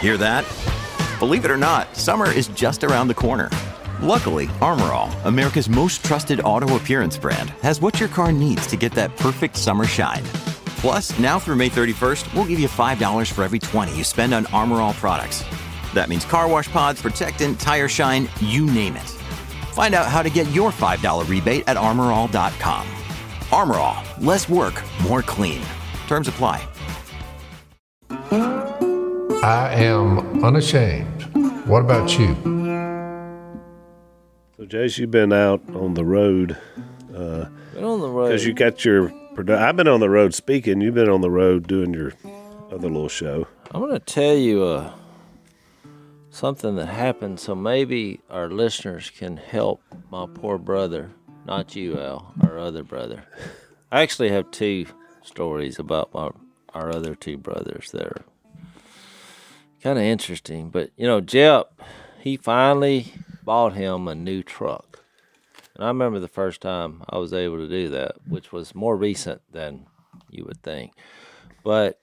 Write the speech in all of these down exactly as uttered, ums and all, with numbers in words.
Hear that? Believe it or not, summer is just around the corner. Luckily, Armor All, America's most trusted auto appearance brand, has what your car needs to get that perfect summer shine. Plus, now through May thirty-first, we'll give you five dollars for every twenty you spend on Armor All products. That means car wash pods, protectant, tire shine, you name it. Find out how to get your five dollars rebate at armor all dot com. Armor All, less work, more clean. Terms apply. I am unashamed. What about you? So, Jace, you've been out on the road. Uh, been on the road. Because you got your... Produ- I've been on the road speaking. You've been on the road doing your other little show. I'm going to tell you uh, something that happened so maybe our listeners can help my poor brother. Not you, Al, our other brother. I actually have two stories about my our other two brothers that are kind of interesting. But, you know, Jep, he finally bought him a new truck. And I remember the first time I was able to do that, which was more recent than you would think. But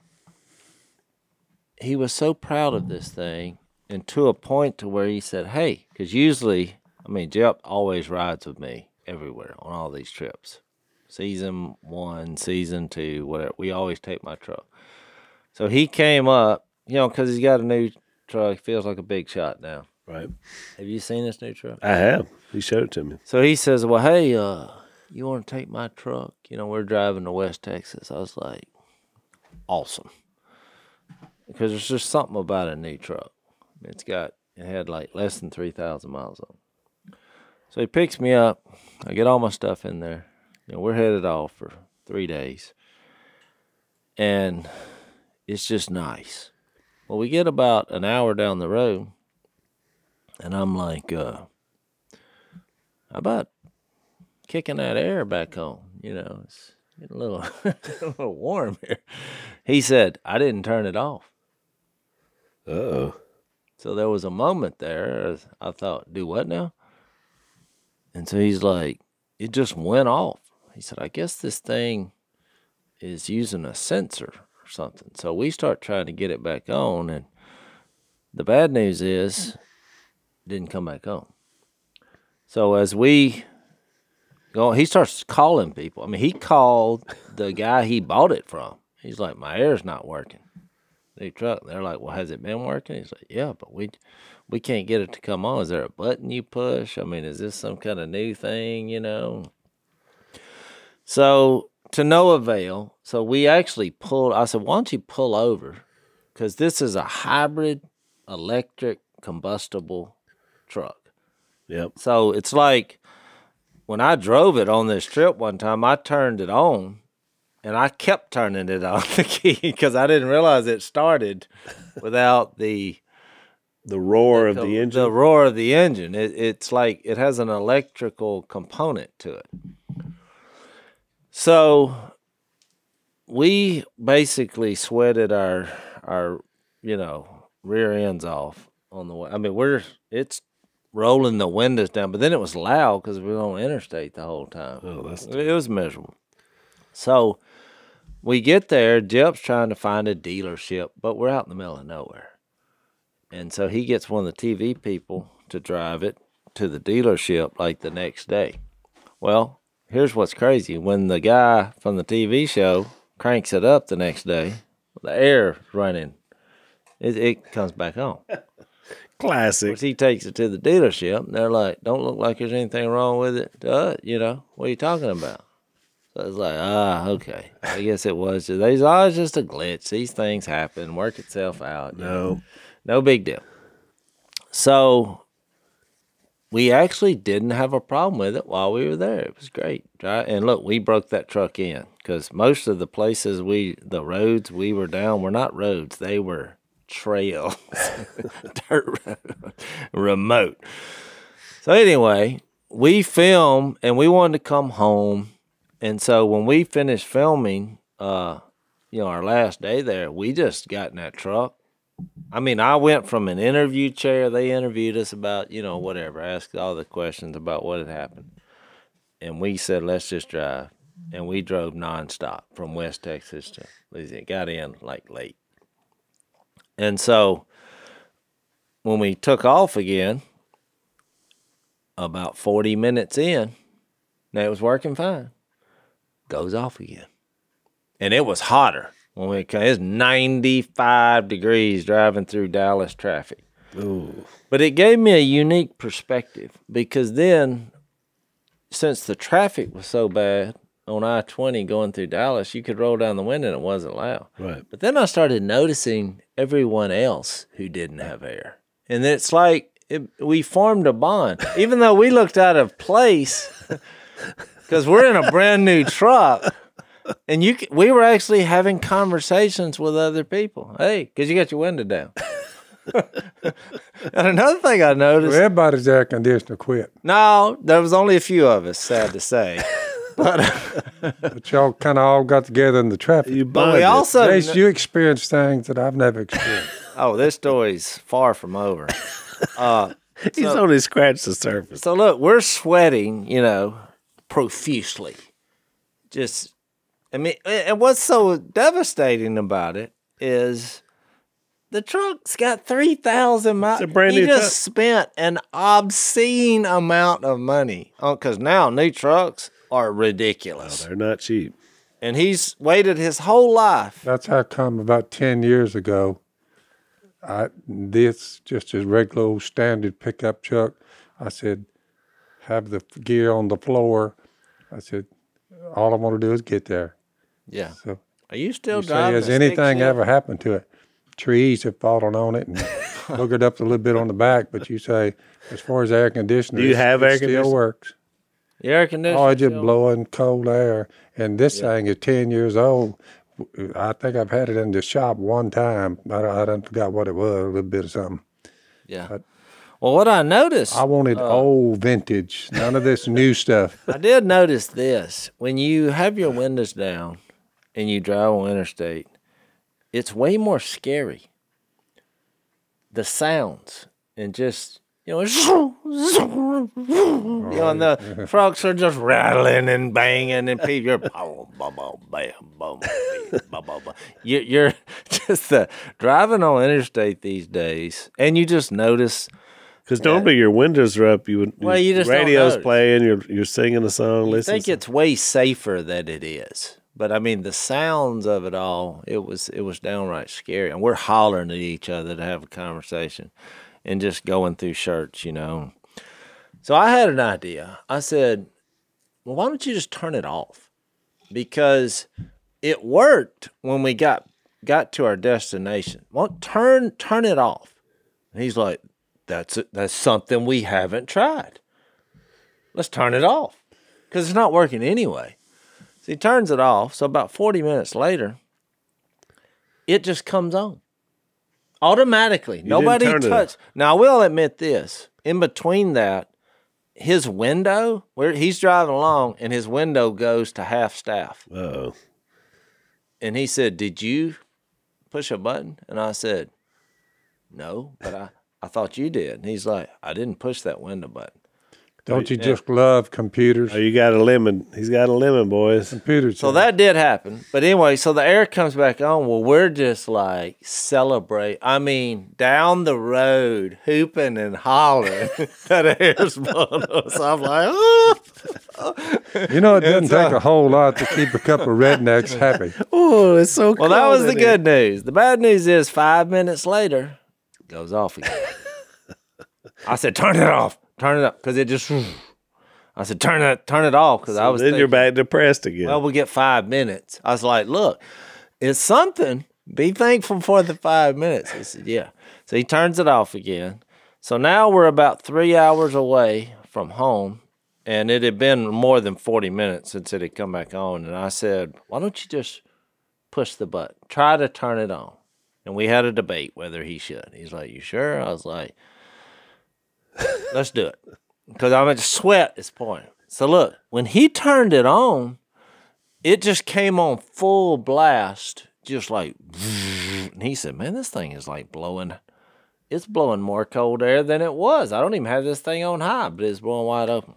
he was so proud of this thing, and to a point to where he said, hey, because usually, I mean, Jep always rides with me everywhere on all these trips. Season one, season two, whatever. We always take my truck. So he came up, you know, because he's got a new truck. Feels like a big shot now. Right. Have you seen this new truck? I have. He showed it to me. So he says, well, hey, uh, you want to take my truck? You know, we're driving to West Texas. I was like, awesome. Because there's just something about a new truck. It's got, it had like less than three thousand miles on it. So he picks me up. I get all my stuff in there. You know, we're headed off for three days. And it's just nice. Well, we get about an hour down the road. And I'm like, uh, how about kicking that air back on? You know, it's getting a little, a little warm here. He said, I didn't turn it off. Uh-oh. So there was a moment there. I thought, do what now? And so he's like, it just went off. He said, I guess this thing is using a sensor or something. So we start trying to get it back on. And the bad news is, it didn't come back on. So as we go, he starts calling people. I mean, he called the guy he bought it from. He's like, my air's not working. New truck. They're like, well, has it been working? He's like, yeah, but we we can't get it to come on. Is there a button you push? I mean, is this some kind of new thing, you know? So to no avail. So we actually pulled. I said, why don't you pull over? Because this is a hybrid electric combustible truck. Yep. So it's like when I drove it on this trip one time, I turned it on and I kept turning it on the key because I didn't realize it started without the the roar the, of the engine. The roar of the engine. It, it's like it has an electrical component to it. So we basically sweated our our you know rear ends off on the way. I mean, we're it's rolling the windows down, but then it was loud because we were on interstate the whole time. Oh, that's it, it was miserable. So we get there. Jep's trying to find a dealership, but we're out in the middle of nowhere. And so he gets one of the T V people to drive it to the dealership like the next day. Well, here's what's crazy. When the guy from the T V show cranks it up the next day, the air running, it, it comes back on. Classic. He takes it to the dealership, and they're like, don't look like there's anything wrong with it. Uh, you know, what are you talking about? So it's like, ah, okay. I guess it was. There's always just a glitch. These things happen, work itself out. No. Know? No big deal. So we actually didn't have a problem with it while we were there. It was great. And look, we broke that truck in because most of the places we, the roads we were down were not roads. They were trails, dirt road, remote. So anyway, we filmed and we wanted to come home. And so when we finished filming, uh, you know, our last day there, we just got in that truck. I mean, I went from an interview chair. They interviewed us about, you know, whatever, asked all the questions about what had happened. And we said, let's just drive. And we drove nonstop from West Texas to Louisiana. Got in like late. And so when we took off again, about forty minutes in, now it was working fine. Goes off again. And it was hotter when we came. It's ninety-five degrees driving through Dallas traffic. Ooh. But it gave me a unique perspective because then, since the traffic was so bad on I twenty going through Dallas, you could roll down the window and it wasn't loud. Right. But then I started noticing everyone else who didn't have air. And it's like it, we formed a bond. Even though we looked out of place because we're in a brand new truck. And you, we were actually having conversations with other people. Hey, because you got your window down. And another thing I noticed. Well, everybody's air conditioner quit. No, there was only a few of us, sad to say. But, but y'all kind of all got together in the traffic. You but we bonded. also. Jace, you experienced things that I've never experienced. Oh, this story's far from over. Uh, He's so, only scratched the surface. so look, we're sweating, you know, profusely. Just. I mean, and what's so devastating about it is the truck's got three thousand miles. It's a brand he new just truck. spent an obscene amount of money on because now new trucks are ridiculous. They're not cheap. And he's waited his whole life. That's how come about ten years ago, I this just a regular old standard pickup truck. I said, have the gear on the floor. I said, all I want to do is get there. Yeah. So Are you still you say, driving? has a stick anything shift? ever happened to it? Trees have fallen on it and boogered up a little bit on the back. But you say, as far as air conditioning, Do you have it air still conditioning? works. The air conditioner. Oh, it's just still- blowing cold air. And this thing is ten years old. I think I've had it in the shop one time. I, I done forgot what it was, a little bit of something. Yeah. But- Well, what I noticed, I wanted old vintage, none of this new stuff. I did notice this. When you have your windows down and you drive on interstate, it's way more scary. The sounds and just, you know, you know, and the trucks are just rattling and banging and people, you're, boom, boom, boom, bam, boom, boom, boom, boom, boom. You, you're just uh, driving on interstate these days and you just notice. Because normally your windows are up. You would. Well, you just don't radio's notice. playing. You're you're singing a song. I listening. think it's way safer than it is. But I mean, the sounds of it all, it was it was downright scary. And we're hollering at each other to have a conversation and just going through shirts, you know. So I had an idea. I said, well, why don't you just turn it off? Because it worked when we got got to our destination. Well, turn turn it off. And he's like, that's that's something we haven't tried. Let's turn it off because it's not working anyway. So he turns it off. So about forty minutes later, it just comes on automatically. Nobody turn it touched. Now I will admit this: in between that, his window where he's driving along, and his window goes to half staff. Uh-oh. And he said, "Did you push a button?" And I said, "No, but I." I thought you did. And he's like, I didn't push that window button. Don't you just love computers? Oh, you got a lemon. He's got a lemon, boys. Computers. So that did happen. But anyway, so the air comes back on. Well, we're just like celebrate. I mean, down the road, hooping and hollering. That air's blowing us. I'm like, oh. You know, it doesn't It's, take uh, a whole lot to keep a couple of rednecks happy. Oh, it's so cool. Well, that was the good news. The bad news is five minutes later, it goes off again. I said, turn it off. Turn it up. Because it just, I said, turn it, turn it off. Because I was Then thinking, you're back depressed again. well, we get five minutes. I was like, look, it's something. Be thankful for the five minutes. He said, yeah. So he turns it off again. So now we're about three hours away from home. And it had been more than forty minutes since it had come back on. And I said, why don't you just push the button? Try to turn it on. And we had a debate whether he should. He's like, you sure? I was like, let's do it. Because I'm at sweat at this point. So look, when he turned it on, it just came on full blast, just like, and he said, man, this thing is like blowing, it's blowing more cold air than it was. I don't even have this thing on high, but it's blowing wide open.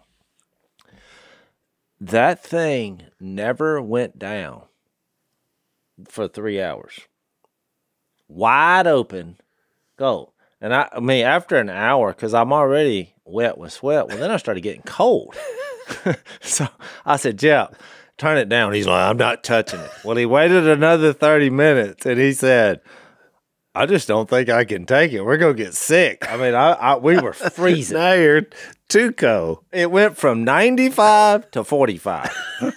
That thing never went down for three hours. Wide open. Go. And I, I mean, after an hour, because I'm already wet with sweat, well, then I started getting cold. So I said, Jeff, turn it down. He's like, I'm not touching it. Well, he waited another thirty minutes, and he said, I just don't think I can take it. We're going to get sick. I mean, I, I we were freezing. Now you're too cold. It went from ninety-five to forty-five.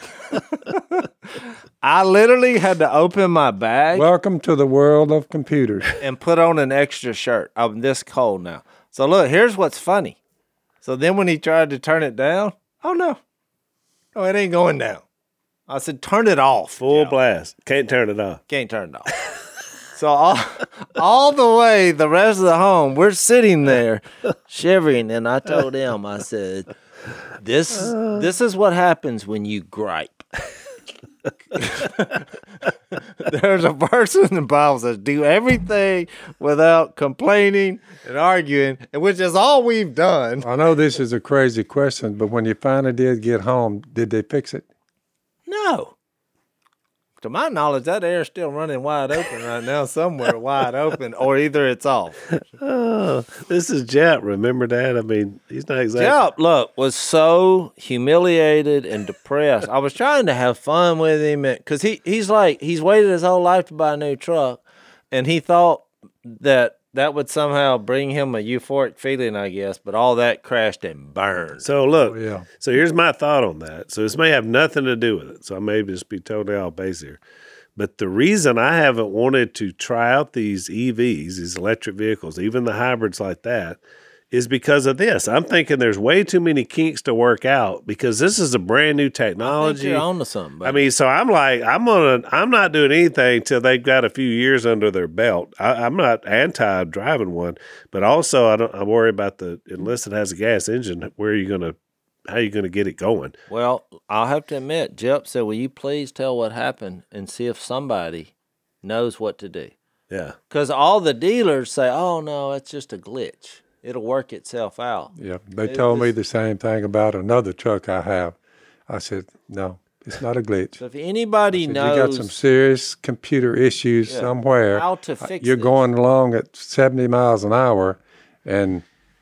I literally had to open my bag Welcome to the world of computers. and put on an extra shirt. I'm this cold now. So look, here's what's funny. So then when he tried to turn it down, oh no. Oh, it ain't going down. I said, turn it off. Full Joe. blast. Can't turn it off. Can't turn it off. So all, all the way, the rest of the home, we're sitting there shivering. And I told him, I said, this, this is what happens when you gripe. There's a verse in the Bible that says, do everything without complaining and arguing, which is all we've done. I know this is a crazy question, but when you finally did get home, did they fix it? No. To my knowledge, that air's still running wide open right now, somewhere wide open, or either it's off. Oh, this is Jep. Remember that? I mean, he's not exactly. Jep, look, was so humiliated and depressed. I was trying to have fun with him because he, he's like, he's waited his whole life to buy a new truck, and he thought that that would somehow bring him a euphoric feeling, I guess, but all that crashed and burned. So look, Oh, yeah. so here's my thought on that. So this may have nothing to do with it. So I may just be totally off base here. But the reason I haven't wanted to try out these E Vs, these electric vehicles, even the hybrids like that, is because of this. I'm thinking there's way too many kinks to work out because this is a brand new I think technology. you're on to something, I buddy. mean, so I'm like, I'm gonna, I'm not doing anything till they've got a few years under their belt. I, I'm not anti driving one, but also I don't, I worry about the unless it has a gas engine. Where are you gonna, how are you gonna get it going? Well, I'll have to admit, Jep said, will you please tell what happened and see if somebody knows what to do? Yeah, Because all the dealers say, oh, no, it's just a glitch. It'll work itself out. Yeah, they It told me was- the same thing about another truck I have. I said, no, it's not a glitch. So if anybody You knows got some serious computer issues Yeah. somewhere. how to fix You're this, going along at seventy miles an hour, and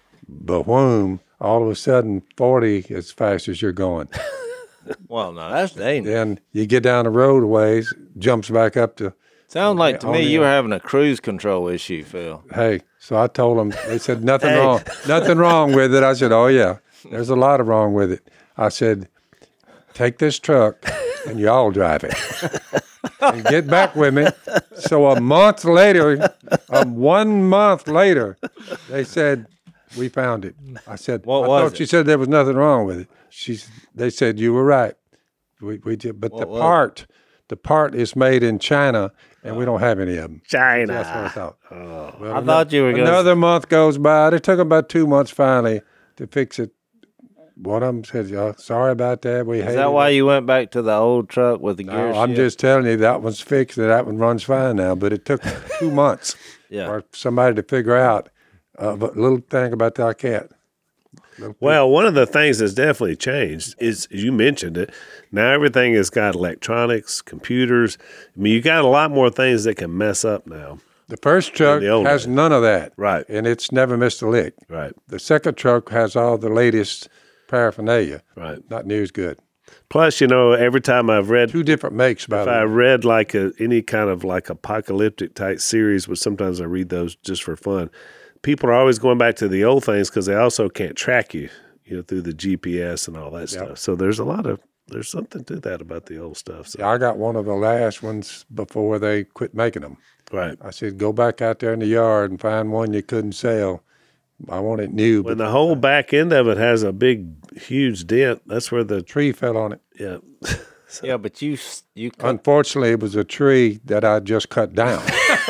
boom, all of a sudden forty as fast as you're going. well, no, that's dangerous. Then you get down the road a ways, jumps back up to, Sounds like to on me the- you were having a cruise control issue, Phil. hey. So I told them, they said, nothing Hey. wrong, nothing wrong with it. I said, oh, yeah, there's a lot of wrong with it. I said, take this truck and y'all drive it. And get back with me. So a month later, um, one month later, they said, we found it. I said, What I was thought it? you said there was nothing wrong with it. She, s- they said, you were right. We, we did, but the What was it? part, the part is made in China, and we don't have any of them. China. That's what I thought. Well, I thought you were going Another month goes by. It took about two months finally to fix it. One of them said, "Oh, sorry about that. We Is hated that why it." you went back to the old truck with the No, gear I'm shift? just telling you that one's fixed and that one runs fine now. But it took two months Yeah. for somebody to figure out a little thing about that cat. Well, one of the things that's definitely changed is you mentioned it. Now everything has got electronics, computers. I mean, you got a lot more things that can mess up now. The first truck the old has days. none of that, Right. and it's never missed a lick. Right. The second truck has all the latest paraphernalia. Right. Not near as good. Plus, you know, every time I've read, Two different makes, by if the I way. read like a any kind of like apocalyptic type series, which sometimes I read those just for fun. People are always going back to the old things because they also can't track you, you know, through the G P S and all that stuff. So there's a lot of there's something to that about the old stuff. So. Yeah, I got one of the last ones before they quit making them. Right. I said, go back out there in the yard and find one you couldn't sell. I want it new, When but the whole back end of it has a big, huge dent, that's where the the tree fell on it. yeah. Yeah, but you s- you cut, Unfortunately, it was a tree that I just cut down.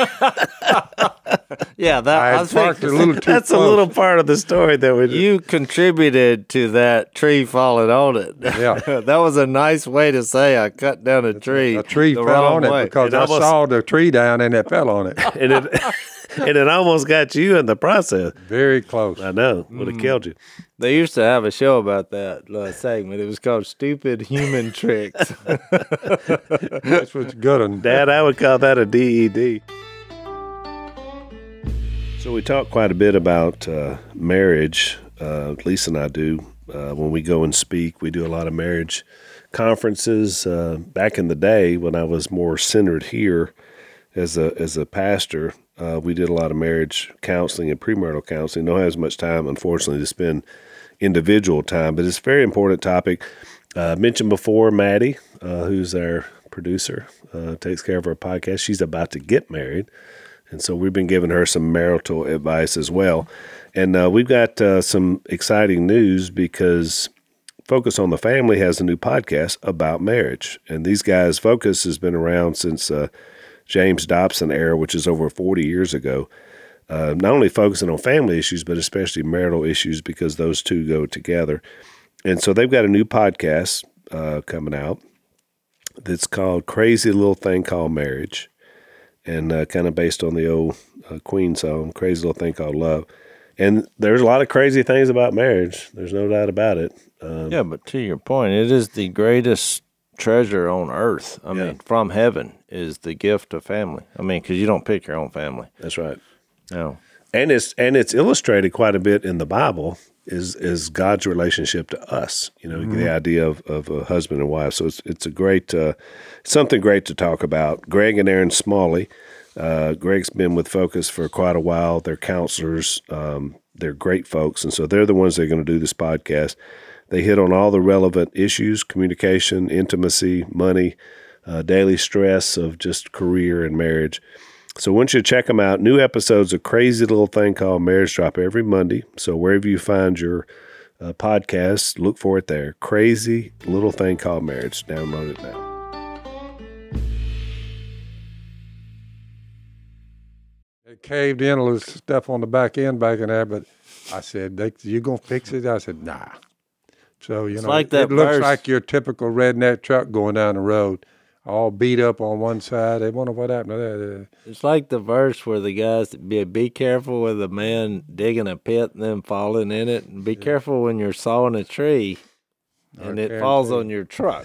yeah that I I, had was parked thinking, a little too That's a close. little part of the story that we you contributed to that tree falling on it. Yeah. That was a nice way to say I cut down a tree. A tree the fell wrong on way. it because It I almost- saw the tree down and it fell on it. and it and it almost got you in the process. Very close. I know, would have killed you. They used to have a show about that uh, segment. It was called "Stupid Human Tricks." That's what's good. one. Dad, I would call that a D E D. So we talk quite a bit about uh, marriage. Uh, Lisa and I do uh, when we go and speak. We do a lot of marriage conferences. Uh, back in the day, when I was more centered here as a as a pastor, uh, we did a lot of marriage counseling and premarital counseling. Don't have as much time, unfortunately, to spend individual time, but it's a very important topic. Uh, I mentioned before, Maddie, uh, who's our producer, uh, takes care of our podcast. She's about to get married. And so we've been giving her some marital advice as well. And uh, we've got uh, some exciting news because Focus on the Family has a new podcast about marriage. And these guys, Focus has been around since uh, James Dobson era, which is over forty years ago. Uh, not only focusing on family issues, but especially marital issues because those two go together. And so they've got a new podcast uh, coming out that's called Crazy Little Thing Called Marriage. And uh, kind of based on the old uh, Queen song, Crazy Little Thing Called Love. And there's a lot of crazy things about marriage. There's no doubt about it. Um, yeah, but to your point, it is the greatest treasure on earth. I Yeah. mean, from heaven is the gift of family. I mean, because you don't pick your own family. That's right. No. And it's and it's illustrated quite a bit in the Bible is is God's relationship to us. You know, the idea of, of a husband and wife. So it's it's a great uh, something great to talk about. Greg and Aaron Smalley. Uh, Greg's been with Focus for quite a while. They're counselors. Um, they're great folks, and so they're the ones that are going to do this podcast. They hit on all the relevant issues: communication, intimacy, money, uh, daily stress of just career and marriage. So I want you to check them out. New episodes of Crazy Little Thing Called Marriage drop every Monday. So wherever you find your uh, podcast, look for it there. Crazy Little Thing Called Marriage. Download it now. It caved in a little stuff on the back end back in there, but I said, they, you going to fix it? I said, nah. So, you It's know, like it, that it looks verse. like your typical redneck truck going down the road, all beat up on one side. They wonder what happened to that. It's like the verse where the guys be be careful with a man digging a pit and then falling in it, and be careful when you're sawing a tree and I it falls guarantee on your truck.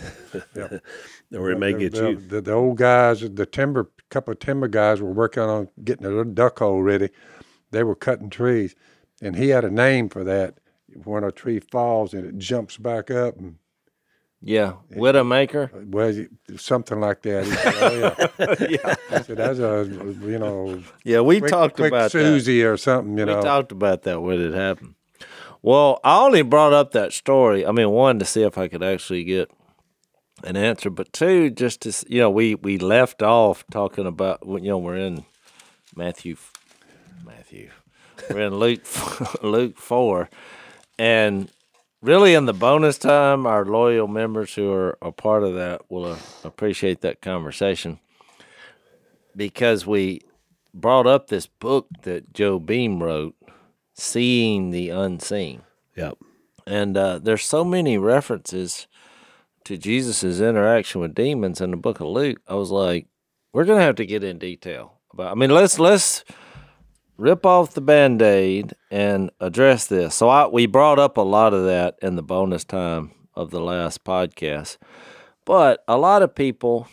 Or it may the, get the, you. The, the old guys, the timber, couple of timber guys were working on getting a little duck hole ready. They were cutting trees, and he had a name for that. When a tree falls and it jumps back up, and Yeah, Widowmaker. well, something like that. He said, "Oh yeah." yeah. I said, "That's a you know, Yeah, we quick, talked quick about that. Susie or something." You We know, talked about that when it happened. Well, I only brought up that story. I mean, one, to see if I could actually get an answer, but two, just to s- you know, we we left off talking about, you know, we're in Matthew, Matthew, we're in Luke Luke four, and really in the bonus time, our loyal members who are a part of that will uh, appreciate that conversation because we brought up this book that Joe Beam wrote, Seeing the Unseen. Yep. And uh, there's so many references to Jesus' interaction with demons in the book of Luke. I was like, we're going to have to get in detail about, I mean, let's, let's rip off the Band-Aid and address this. So I, we brought up a lot of that in the bonus time of the last podcast. But a lot of people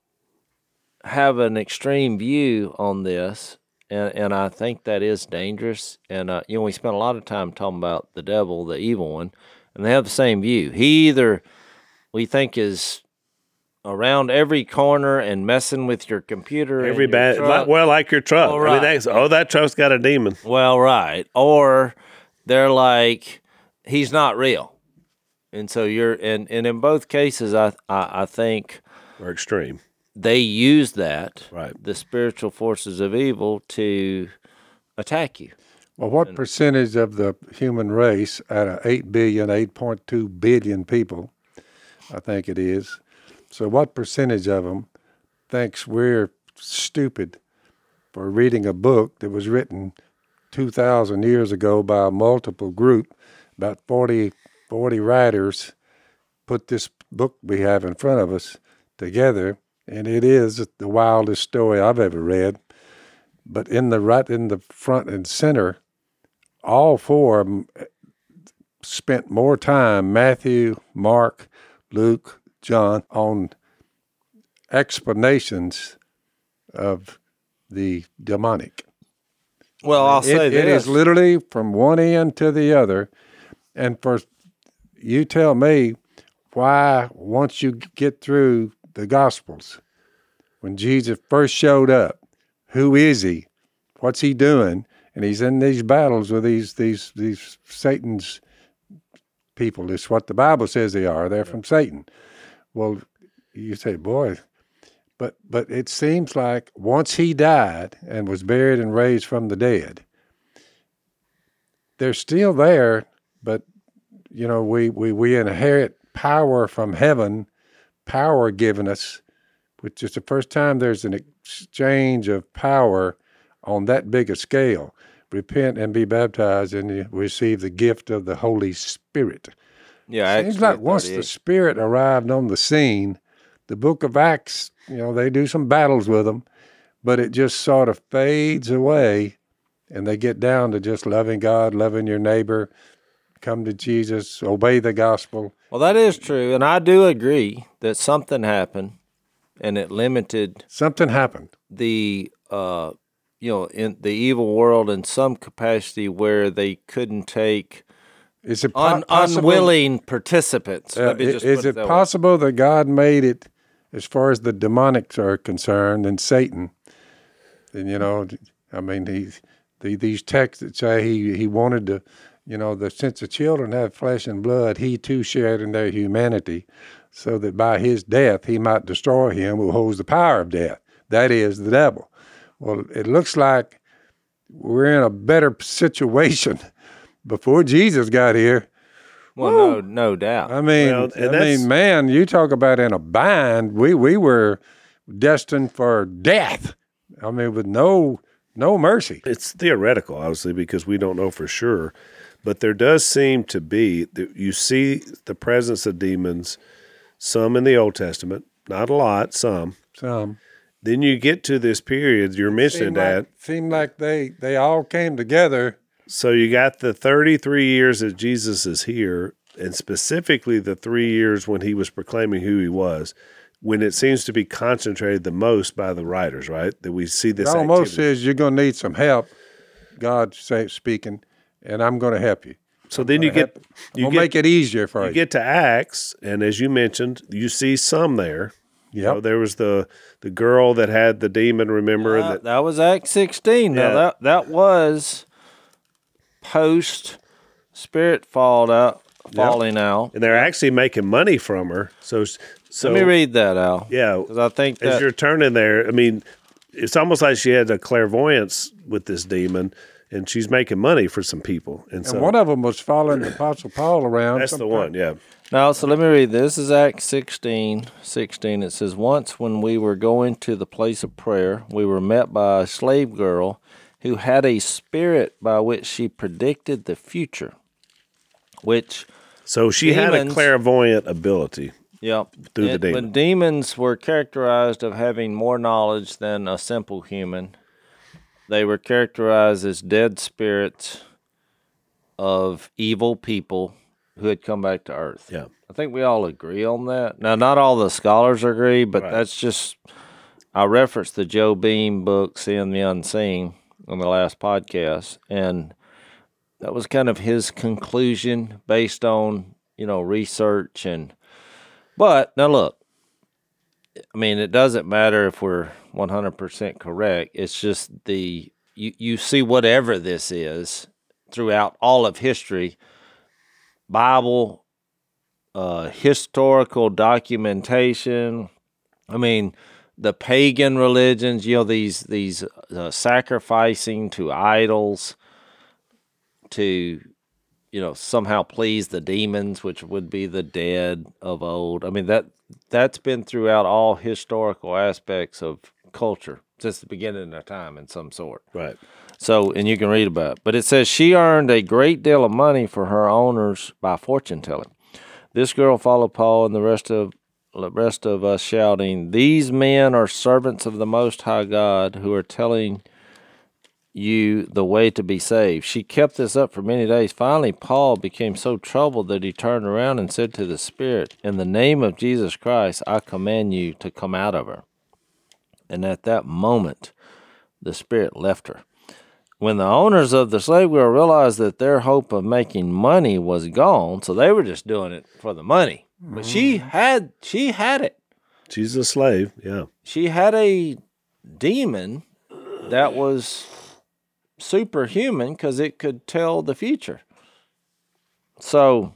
have an extreme view on this, and, and I think that is dangerous. And, uh, you know, we spent a lot of time talking about the devil, the evil one, and they have the same view. He either, we think, is around every corner and messing with your computer. and Every your bad, truck. like, well, like your truck. Well, I mean, right. that's, oh, that truck's got a demon. Well, right. Or they're like, he's not real. And so you're, and, and in both cases, I, I, I think Or extreme. they use that, Right. the spiritual forces of evil, to attack you. well, what percentage of the human race out of eight billion, eight point two billion people, I think it is. So what percentage of them thinks we're stupid for reading a book that was written two thousand years ago by a multiple group, about forty, forty writers put this book we have in front of us together, and it is the wildest story I've ever read. But in the right in the front and center, all four of them spent more time, Matthew, Mark, Luke, John, on explanations of the demonic. Well, I'll It, say it this. is literally from one end to the other. And for you tell me why, once you get through the Gospels, when Jesus first showed up, who is he? What's he doing? And he's in these battles with these these these Satan's people. It's what the Bible says they are. They're from Satan. Well, you say, boy, but but it seems like once he died and was buried and raised from the dead, they're still there, but you know, we, we, we inherit power from heaven, power given us, which is the first time there's an exchange of power on that big a scale. Repent and be baptized, and you receive the gift of the Holy Spirit. Yeah, Seems Acts like once the thirty-eight. Spirit arrived on the scene, the book of Acts, you know, they do some battles with them, but it just sort of fades away, and they get down to just loving God, loving your neighbor, come to Jesus, obey the gospel. Well, that is true, and I do agree that something happened, and it limited Something happened. the uh, you know, in the evil world in some capacity where they couldn't take Is it po- un- possible? unwilling participants. Uh, Let me i- just is put it it that way. possible that God made it, as far as the demonics are concerned, and Satan? And you know, I mean, he, the, these texts that say he he wanted to, you know, that since the children have flesh and blood, he too shared in their humanity, so that by his death he might destroy him who holds the power of death. That is the devil. Well, it looks like we're in a better situation before Jesus got here. Well, no, no doubt. I mean, Well, and I that's- mean, man, you talk about in a bind. We we were destined for death. I mean, with no no mercy. It's theoretical, obviously, because we don't know for sure. But there does seem to be, that you see the presence of demons, some in the Old Testament, not a lot, some. Some Then you get to this period, you're mentioning seemed that. like, seemed like they they all came together. So you got the thirty-three years that Jesus is here, and specifically the three years when he was proclaiming who he was, when it seems to be concentrated the most by the writers, right? That we see It this almost activity. says you're going to need some help. God say, speaking, and I'm going to help you. So then you get, I'm you going to get, make it easier for you you. get to Acts, and as you mentioned, you see some there. You Yep. know, there was the the girl that had the demon, remember? Uh, that that was Acts sixteen. Now Yeah. that that was post spirit fall out, falling out. and they're actually making money from her. So, so Let me read that, Al. Yeah, because I think as that you're turning there, I mean, it's almost like she had a clairvoyance with this demon, and she's making money for some people. And, And so one of them was following the Apostle Paul around. that's the sometime. one, yeah. Now, so let me read this. This is Acts sixteen, sixteen. It says, once when we were going to the place of prayer, we were met by a slave girl who had a spirit by which she predicted the future, which, So she had a Demons- clairvoyant ability. yeah, Through the it- demon. when demons were characterized of having more knowledge than a simple human, they were characterized as dead spirits of evil people who had come back to earth. Yeah. I think we all agree on that. Now, not all the scholars agree, but Right. that's just, I referenced the Joe Beam book, Seeing the Unseen, on the last podcast, and that was kind of his conclusion based on, you know, research. And, but now look, I mean, it doesn't matter if we're one hundred percent correct. It's just the, you, you see whatever this is throughout all of history, Bible, uh, historical documentation. I mean, the pagan religions, you know, these these uh, sacrificing to idols to, you know, somehow please the demons, which would be the dead of old. I mean, that that's been throughout all historical aspects of culture since the beginning of time in some sort. Right. So, and you can read about it. But it says she earned a great deal of money for her owners by fortune telling. This girl followed Paul and the rest of the rest of us, shouting, "These men are servants of the Most High God who are telling you the way to be saved." She kept this up for many days. Finally, Paul became so troubled that he turned around and said to the spirit, "In the name of Jesus Christ, I command you to come out of her." And at that moment, the spirit left her. when the owners of the slave girl realized that their hope of making money was gone, so they were just doing it for the money. But she had she had it. She's a slave, yeah. She had a demon that was superhuman because it could tell the future. So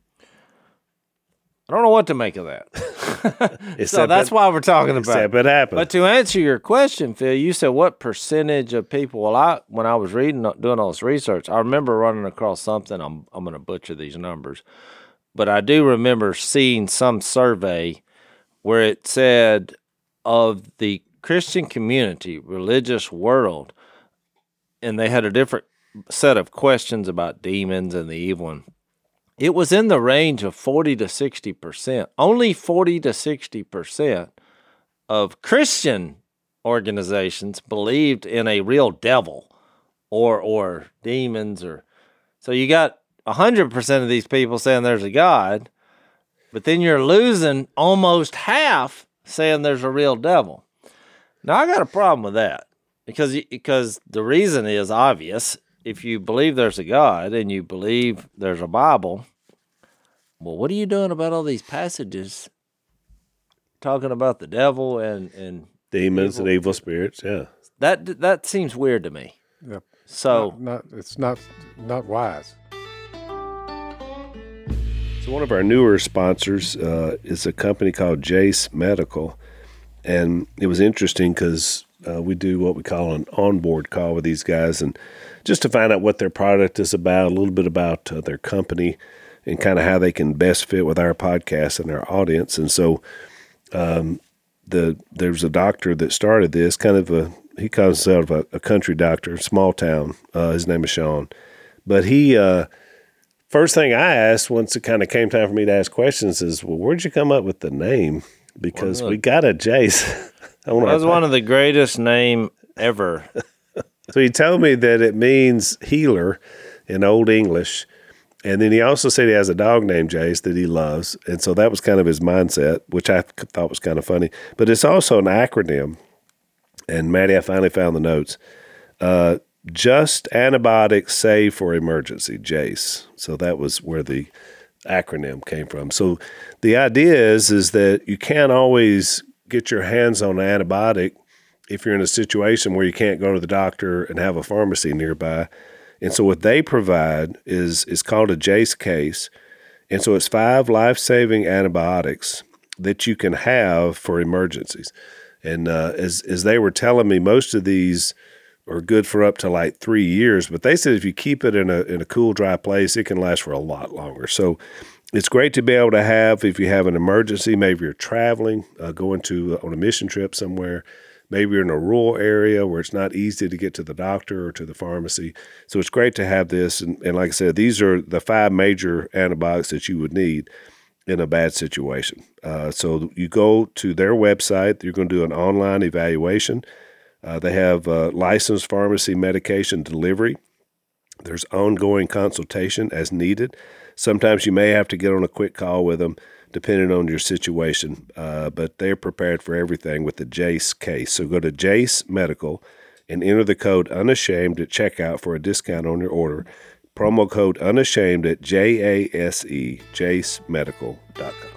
I don't know what to make of that. so that's it, why we're talking about it. It happened. But to answer your question, Phil, you said what percentage of people? Well, I when I was reading, doing all this research, I remember running across something. I'm I'm going to butcher these numbers, but I do remember seeing some survey where it said of the Christian community, religious world, and they had a different set of questions about demons and the evil one. It was in the range of forty to sixty percent. Only forty to sixty percent of Christian organizations believed in a real devil or or demons. or So you got one hundred percent of these people saying there's a God, but then you're losing almost half saying there's a real devil. Now, I got a problem with that because because the reason is obvious. If you believe there's a God and you believe there's a Bible, well, what are you doing about all these passages talking about the devil and, and demons evil? and evil spirits? Yeah, that that seems weird to me. Yep. So Not, not it's not not wise. So one of our newer sponsors uh, is a company called Jace Medical, and it was interesting because uh, we do what we call an onboard call with these guys, and just to find out what their product is about, a little bit about uh, their company, and kind of how they can best fit with our podcast and our audience. And so, um, the there's a doctor that started this, kind of a he calls himself a, a country doctor, small town. Uh, his name is Sean, but he. Uh, First thing I asked once it kind of came time for me to ask questions is, well, where'd you come up with the name? Because well, we got a Jace. That was one of the greatest name ever. So he told me that it means healer in Old English. And then he also said he has a dog named Jace that he loves. And so that was kind of his mindset, which I thought was kind of funny. But it's also an acronym. And Maddie, I finally found the notes. Uh, Just antibiotics saved for emergency, Jace. So that was where the acronym came from. So the idea is, is that you can't always get your hands on an antibiotic if you're in a situation where you can't go to the doctor and have a pharmacy nearby. And so what they provide is, is called a Jace case. And so it's five life-saving antibiotics that you can have for emergencies. And uh, as as they were telling me, most of these are good for up to like three years, but they said if you keep it in a in a cool, dry place, it can last for a lot longer. So it's great to be able to have if you have an emergency. Maybe you're traveling, uh, going to uh, on a mission trip somewhere. Maybe you're in a rural area where it's not easy to get to the doctor or to the pharmacy. So it's great to have this. And, and like I said, these are the five major antibiotics that you would need in a bad situation. Uh, so you go to their website. You're going to do an online evaluation. Uh, they have uh, licensed pharmacy medication delivery. There's ongoing consultation as needed. Sometimes you may have to get on a quick call with them, depending on your situation, uh, but they're prepared for everything with the Jace case. So go to Jace Medical and enter the code UNASHAMED at checkout for a discount on your order. Promo code UNASHAMED at J A S E, jace medical dot com.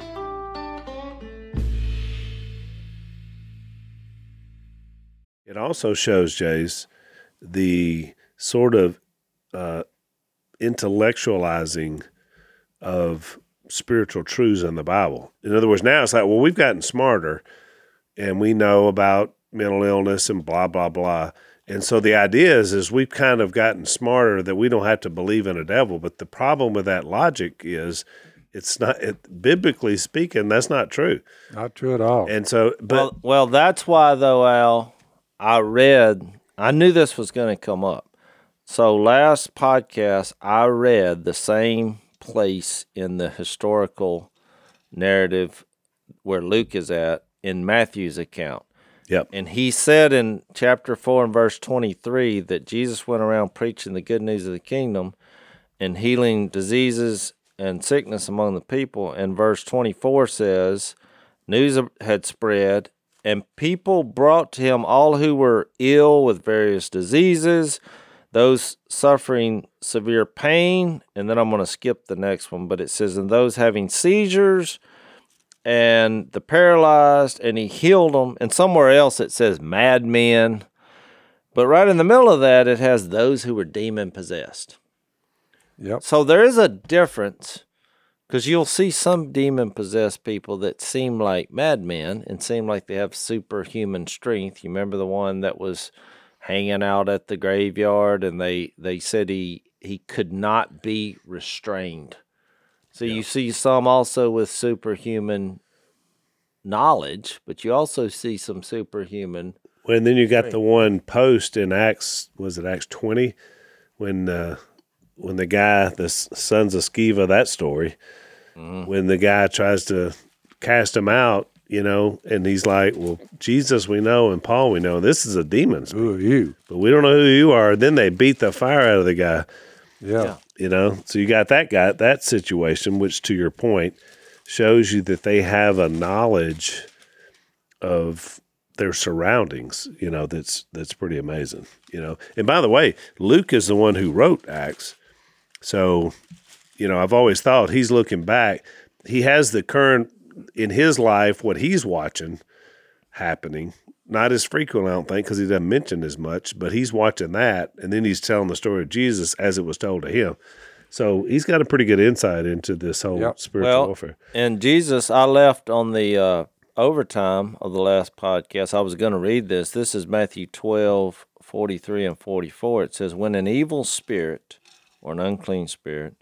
It also shows, Jace, the sort of uh, intellectualizing of spiritual truths in the Bible. In other words, now it's like, well, we've gotten smarter and we know about mental illness and blah, blah, blah. And so the idea is, is we've kind of gotten smarter that we don't have to believe in a devil. But the problem with that logic is it's not, it, biblically speaking, that's not true. Not true at all. And so, but well, well, that's why though, Al, I read, I knew this was going to come up. So last podcast, I read the same place in the historical narrative where Luke is at in Matthew's account. Yep. And he said in chapter four and verse twenty-three that Jesus went around preaching the good news of the kingdom and healing diseases and sickness among the people. And verse twenty-four says, news had spread, and people brought to him all who were ill with various diseases, those suffering severe pain, and then I'm going to skip the next one, but it says, and those having seizures and the paralyzed, and he healed them. And somewhere else it says madmen. But right in the middle of that, it has those who were demon-possessed. Yep. So there is a difference, because you'll see some demon-possessed people that seem like madmen and seem like they have superhuman strength. You remember the one that was hanging out at the graveyard, and they, they said he, he could not be restrained. So yeah. You see some also with superhuman knowledge, but you also see some superhuman. Well, and then you got the one post in Acts, was it Acts twenty, when uh, when the guy, the sons of Sceva, that story, mm-hmm. when the guy tries to cast him out, you know, and he's like, well, Jesus we know and Paul we know. This is a demon. Who are you? But we don't know who you are. Then they beat the fire out of the guy. Yeah. yeah. You know, so you got that guy, that situation, which to your point shows you that they have a knowledge of their surroundings, you know, that's that's pretty amazing, you know. And by the way, Luke is the one who wrote Acts. So, you know, I've always thought he's looking back. He has the current, in his life, what he's watching happening. Not as frequent, I don't think, because he doesn't mention as much, but he's watching that, and then he's telling the story of Jesus as it was told to him. So he's got a pretty good insight into this whole yep. spiritual well, warfare. And Jesus, I left on the uh, overtime of the last podcast. I was going to read this. This is Matthew twelve, forty-three and forty-four. It says, when an evil spirit or an unclean spirit,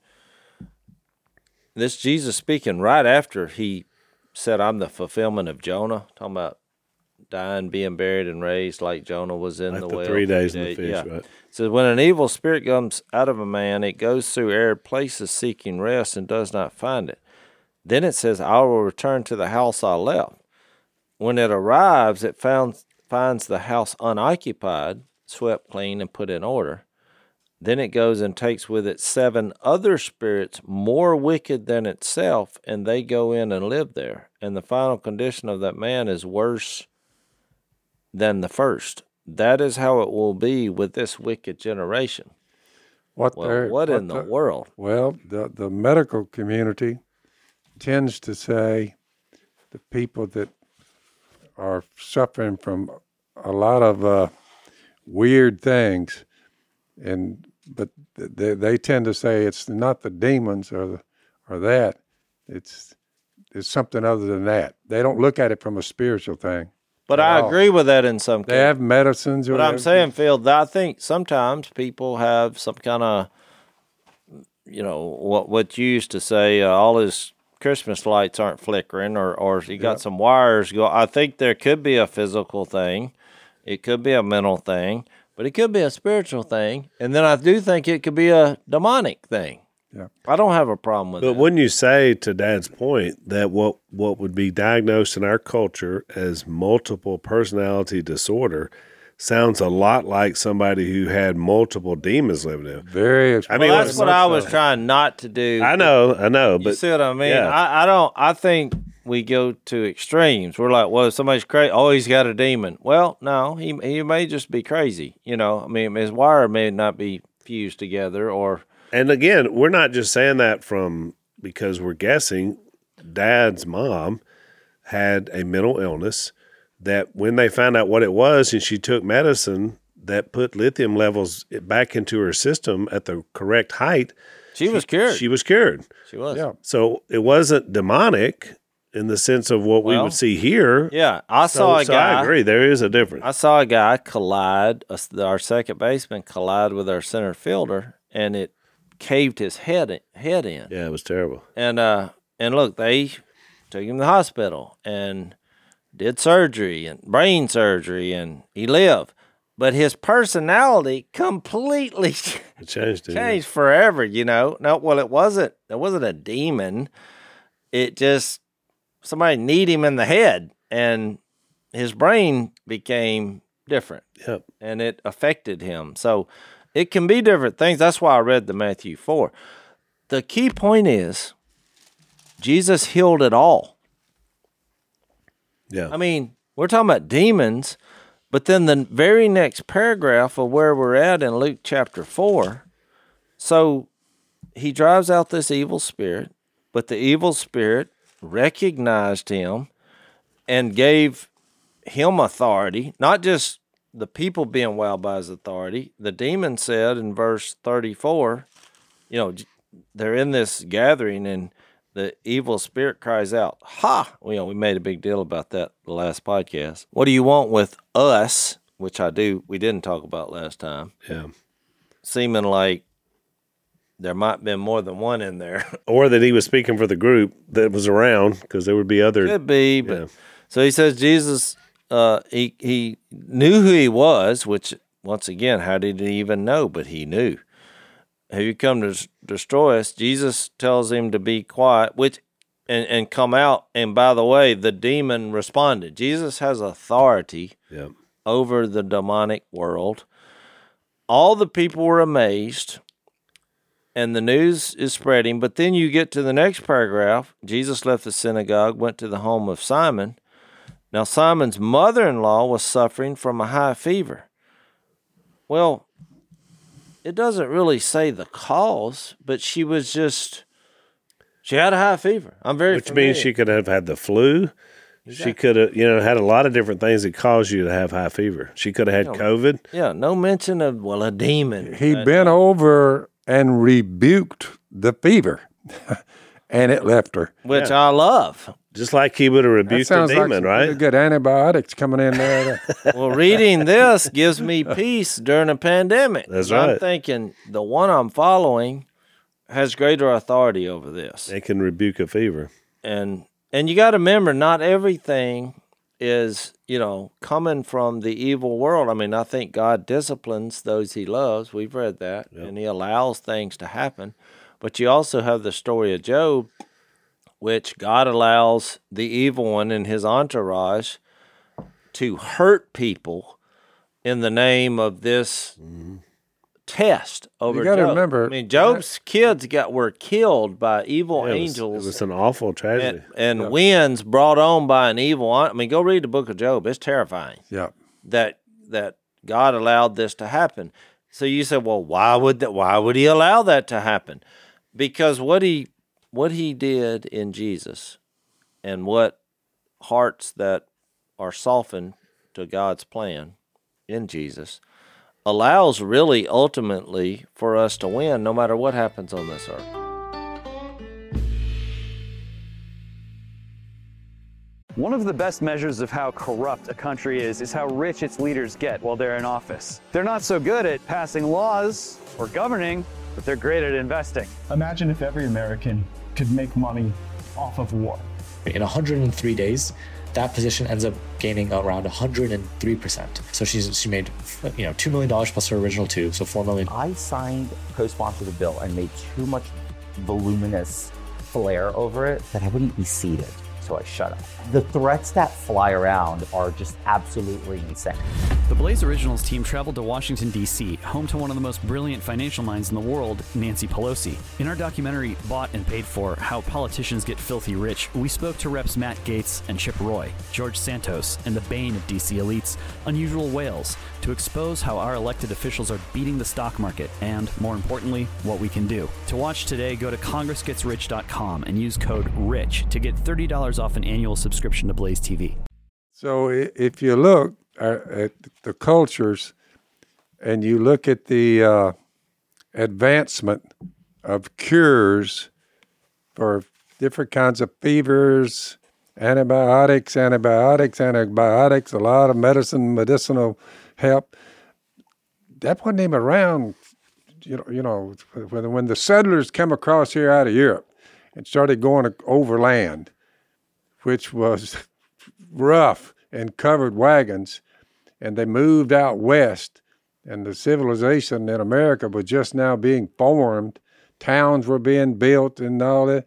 this Jesus speaking right after he said, I'm the fulfillment of Jonah, talking about dying, being buried, and raised like Jonah was in like the, the well. Three days in the fish, yeah. right? It says, when an evil spirit comes out of a man, it goes through arid places seeking rest and does not find it. Then it says, I will return to the house I left. When it arrives, it found, finds the house unoccupied, swept clean, and put in order. Then it goes and takes with it seven other spirits more wicked than itself, and they go in and live there. And the final condition of that man is worse than the first. That is how it will be with this wicked generation. What, well, what in what the, the world? Well, the, the medical community tends to say the people that are suffering from a lot of uh, weird things, and but they, they tend to say it's not the demons or the, or that. It's it's something other than that. They don't look at it from a spiritual thing. But I all. agree with that in some cases. They have medicines. Or but I'm saying, Phil, I think sometimes people have some kind of, you know, what what you used to say, uh, all his Christmas lights aren't flickering, or, or he got yeah. some wires go. I think there could be a physical thing. It could be a mental thing. But it could be a spiritual thing. And then I do think it could be a demonic thing. Yeah. I don't have a problem with but that. But wouldn't you say, to Dad's point, that what, what would be diagnosed in our culture as multiple personality disorder sounds a lot like somebody who had multiple demons living in? Very. I mean, well, that's what I was so. trying not to do. I know, I know. But you see what I mean? Yeah. I, I don't, I think we go to extremes. We're like, well, if somebody's crazy, oh, he's got a demon. Well, no, he he may just be crazy. You know, I mean, his wire may not be fused together, or. And again, we're not just saying that from because we're guessing. Dad's mom had a mental illness that when they found out what it was and she took medicine that put lithium levels back into her system at the correct height. She, she was cured. She was cured. She was. Yeah. So it wasn't demonic in the sense of what well, we would see here. Yeah. I so, saw a so guy. I agree. There is a difference. I saw a guy collide, our second baseman collide with our center fielder, and it caved his head head in. Yeah, it was terrible. And uh, and look, they took him to the hospital and did surgery and brain surgery, and he lived. But his personality completely it changed. It, changed yeah. forever. You know, no, well, it wasn't. It wasn't a demon. It just somebody kneed him in the head, and his brain became different. Yep. And it affected him. So. It can be different things. That's why I read the Matthew four. The key point is Jesus healed it all. Yeah. I mean, we're talking about demons, But then the very next paragraph of where we're at in Luke chapter four, so he drives out this evil spirit, but the evil spirit recognized him and gave him authority, not just the people being wowed by his authority. The demon said in verse thirty-four, you know, they're in this gathering and the evil spirit cries out, ha! You know, we made a big deal about that the last podcast. What do you want with us? Which I do, we didn't talk about last time. Yeah. Seeming like there might have been more than one in there. Or that he was speaking for the group that was around, because there would be other. Could be, but yeah. So he says Jesus, uh, he he knew who he was, which once again, how did he even know? But he knew. Have you come to s- destroy us? Jesus tells him to be quiet, which and, and come out. And by the way, the demon responded. Jesus has authority Yeah. over the demonic world. All the people were amazed, and the news is spreading. But then you get to the next paragraph. Jesus left the synagogue, went to the home of Simon. Now, Simon's mother-in-law was suffering from a high fever. Well, it doesn't really say the cause, but she was just, she had a high fever. I'm very Which familiar. means she could have had the flu. She could have, you know, had a lot of different things that cause you to have high fever. She could have had COVID. Yeah, no mention of, well, a demon. He Uh, bent over and rebuked the fever, and it left her. Which I love. Just like he would have That rebuked the sounds like demon, some right? pretty good antibiotics coming in there. Well, reading this gives me peace during a pandemic. That's I'm right. thinking the one I'm following has greater authority over this. They can rebuke a fever. And and you got to remember, not everything is, you know, coming from the evil world. I mean, I think God disciplines those he loves. We've read that. Yep. And he allows things to happen. But you also have the story of Job, which God allows the evil one and his entourage to hurt people in the name of this test over You gotta Job. remember- I mean, Job's kids got were killed by evil Yeah, it was- angels. It was an awful tragedy. and, and winds brought on by an evil. I mean, go read the book of Job. It's terrifying Yeah. that that God allowed this to happen. So you say, well, why would that? Why would he allow that to happen? Because what he what he did in Jesus, and what hearts that are softened to God's plan in Jesus, allows really ultimately for us to win, no matter what happens on this earth. One of the best measures of how corrupt a country is is how rich its leaders get while they're in office. They're not so good at passing laws or governing, but they're great at investing. Imagine if every American could make money off of war. In one hundred three days, that position ends up gaining around one hundred three percent. So she's she made, you know, two million dollars plus her original two, so four million dollars. I signed, co-sponsored the bill and made too much voluminous flair over it that I wouldn't be seated. So I shut up. The threats that fly around are just absolutely insane. The Blaze Originals team traveled to Washington, D C, home to one of the most brilliant financial minds in the world, Nancy Pelosi. In our documentary, Bought and Paid For, How Politicians Get Filthy Rich, we spoke to Reps Matt Gaetz and Chip Roy, George Santos, and the bane of D C elites, Unusual Whales, to expose how our elected officials are beating the stock market and, more importantly, what we can do. To watch today, go to congress gets rich dot com and use code RICH to get thirty dollars off an annual subscription to Blaze T V. So i- if you look at at the cultures and you look at the uh, advancement of cures for different kinds of fevers, antibiotics, antibiotics, antibiotics, a lot of medicine, medicinal help, that wasn't even around, you know, you know when, when the settlers came across here out of Europe and started going overland, which was rough and covered wagons, and they moved out west, and the civilization in America was just now being formed. Towns were being built and all that.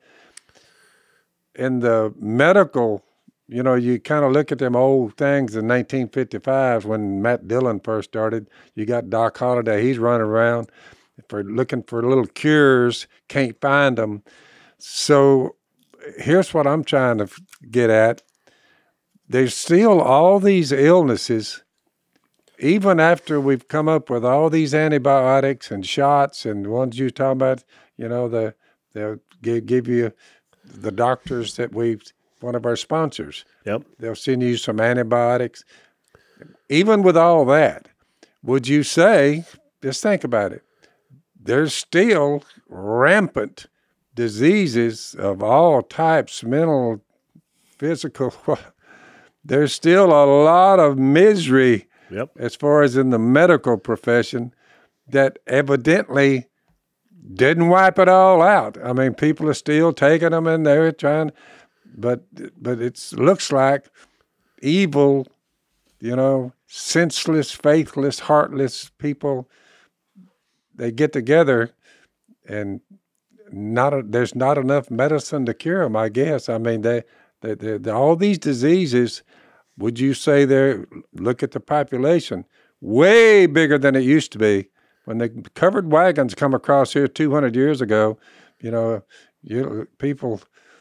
In the medical, you know, you kind of look at them old things in nineteen fifty-five when Matt Dillon first started. You got Doc Holliday, he's running around for looking for little cures, can't find them. So here's what I'm trying to get at. There's still all these illnesses even after we've come up with all these antibiotics and shots and ones you talk about, you know, the they'll give, give you the doctors that we've, one of our sponsors. Yep. They'll send you some antibiotics. Even with all that, would you say, just think about it, there's still rampant diseases of all types, mental, physical. There's still a lot of misery yep. as far as in the medical profession that evidently didn't wipe it all out. I mean, people are still taking them and they're trying, but but it looks like evil, you know, senseless, faithless, heartless people, they get together and not a, there's not enough medicine to cure them, I guess. I mean, they, they, they, they all these diseases, would you say they're, look at the population, way bigger than it used to be. When the covered wagons come across here two hundred years ago, you know, you, people,